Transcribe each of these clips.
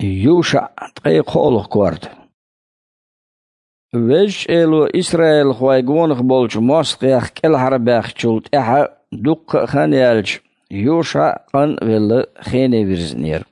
يوشع تقي خولخ كورد ويش إلو إسرائيل خوايقونخ بولش موسقيخ كل حرباخ شولت إحا دوق خانيالج يوشع قن ويل خيني ويرزنير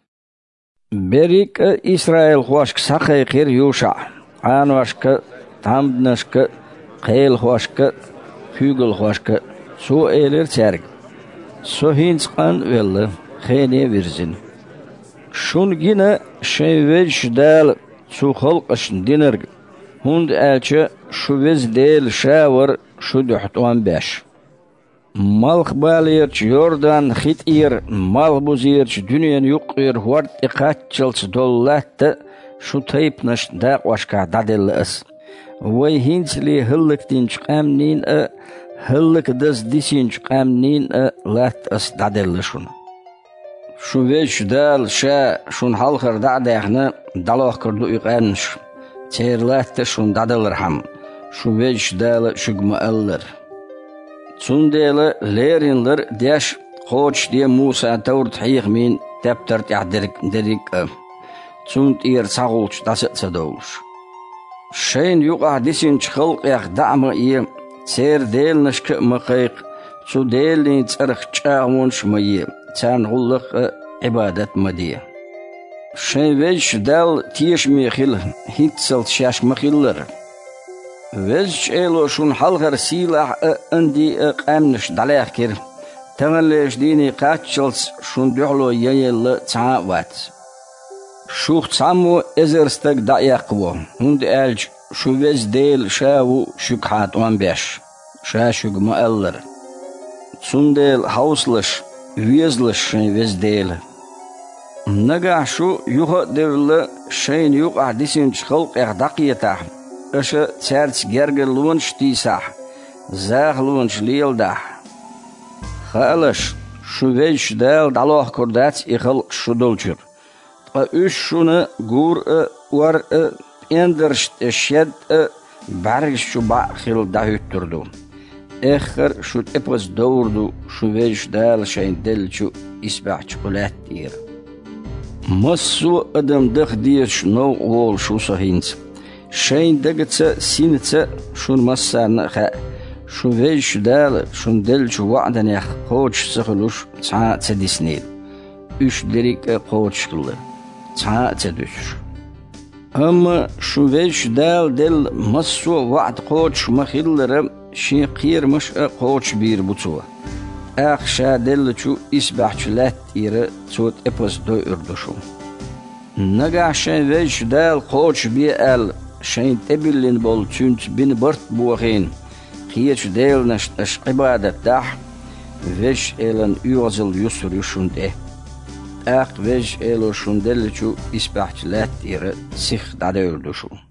بريك إسرائيل خواشك ساقي خير يوشع عان واشك تامدنشك قيل خواشك خيقل خواشك سو إيلر تارك سو هينس قن ويل خيني ويرزن شون جينا شيوش دال سو خلقش دينرگ هند آلچه شو وز ديل شاور شو دحتوان باش مالخ باليرچ يوردان خيت إير مال بوزيرچ دنيان يقير هورد إقاتشلس دولات شو تيبنش داق واشكا دادل اس وي هينسلي هلك تنش قامنين هلك دس ديسينش قامنين لات اس دادل شون شو ويش دال شا شون حالخر دعداخنا دالوخ كردو يقانش تيرلات شون دادل رحم شو ويش دال شقم ألر تون ديلا ليرينلر ديش خوش دي موسى تورت حيخ مين تبترت يعدرك دريك تون تير ساغولش داست سدولش شين يقع ديسينش خلق يخ دعم إيه تير ديل نشك مقيق تو ديل نترخ تشاغونش ميه تان غلق عبادة مديه شين ويش دال تيش ميخيل هيتسل شاش مخيلر ويش إلو شون حلغر سيلاح اندي قامنش داليخ كير تغليش ديني قاتشلس شون دحلو ييل تعاوات شوخ تعمو ازرستك دايقو هند آلج شو ويز ديل شاو شوك حاتوان باش شاشوك مؤلر تون ديل حوصلش ويزلش شين ويز ديل نجا شو يوخ ديل شين يوقع ديسينش خلق اغداقيتاه اش تسارتس جرجر لونش تيساح زاغ لونش ليل داح خالش شو ويش دال دالوخ كردات يخلق شو دولجر اش شونه غور ور اندرشت شد بارش شو باخل داهتردو اخر شو ابوز دوردو شو ويش دال شين دل شو اسبع شوكولات دير مسو ادم دخ ديش نو وول شو سهينس شين دقتس سينتس شون مسان خا شو ويش دال شون دل شو وعدن يخ خوش سخلوش تا تديسنيل اش دريك خوش كله تا تدوش اما شو ويش دال دل مسو وعد خوش مخيلر شي قير مش خوش بير بوتو اخ شا دل شو اسبح شلات اير توت ابوس دو اردشو نجا شين ويش دال خوش بيال شين تبلين بول تونت بين برت بوغين خيش ديل نش عبادة داح ويش إلن يوزل يسر يشونده اق ويش إلو شوندل شو اسبحت لات إير سيخ دادردشو